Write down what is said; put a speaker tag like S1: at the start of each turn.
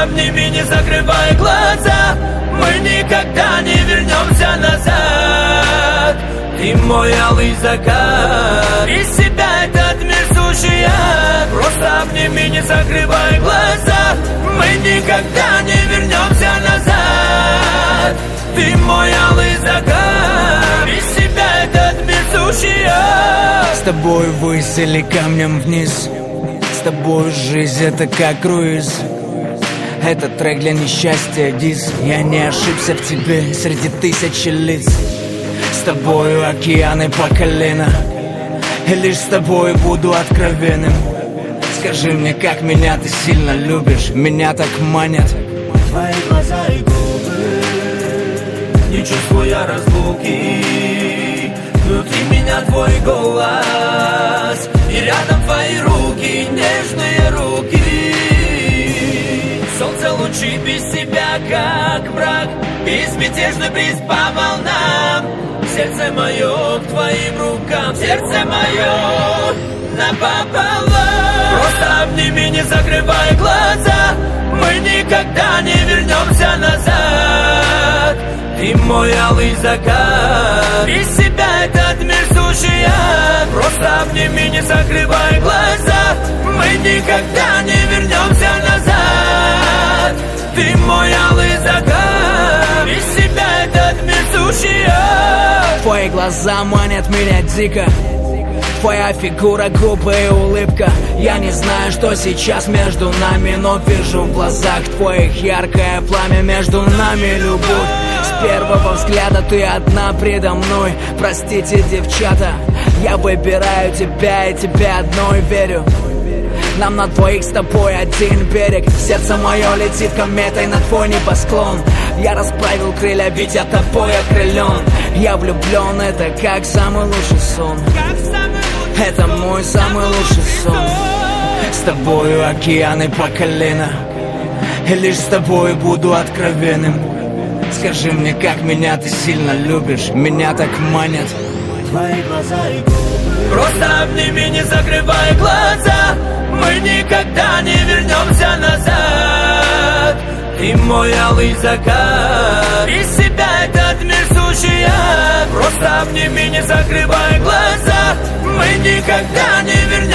S1: обними, не закрывай глаза. Мы никогда не вернемся назад. Ты мой алый закат, из себя этот мир сущий ад. Просто обними, не закрывай глаза. Мы никогда не вернемся назад. Ты мой алый закат, из себя этот мир сущий ад.
S2: С тобой ввысь или камнем вниз, с тобой жизнь это как круиз. Этот трек для несчастья дис. Я не ошибся в тебе среди тысячи лиц. С тобою океаны по колено, и лишь с тобой буду откровенным. Скажи мне, как меня ты сильно любишь, меня так манят
S1: твои глаза и губы. Не чувствуя разлуки, внутри меня твой голос, и рядом твои руки, нежные руки. Солнце лучи без себя, как мрак, безмятежный бриз по волнам. Сердце мое к твоим рукам, сердце мое напополам. Просто обними, не закрывай глаза. Мы никогда не вернемся назад. Ты мой алый закат, из себя этот мир сущий ад. Просто обними, не закрывай глаза. Мы никогда не вернемся назад. Ты мой алый закат, из себя этот мир сущий ад.
S2: Твои глаза манят меня дико, твоя фигура, губы и улыбка. Я не знаю, что сейчас между нами, но вижу в глазах твоих яркое пламя. Между нами любовь, с первого взгляда ты одна предо мной. Простите, девчата, я выбираю тебя и тебя одной верю. Нам на двоих с тобой один берег. Сердце мое летит кометой на твой небосклон. Я расправил крылья, ведь я тобой окрылен. Я влюблен, это как самый лучший сон. Это мой самый лучший сон. С тобою океаны по колено, и лишь с тобой буду откровенным. Скажи мне, как меня ты сильно любишь, меня так манят
S1: твои глаза и губы. Просто обними, не закрывай глаза. Мы никогда не вернемся назад. Ты мой алый закат, из себя этот мир сущий ад. Просто обними, не закрывай глаза. Мы никогда не вернемся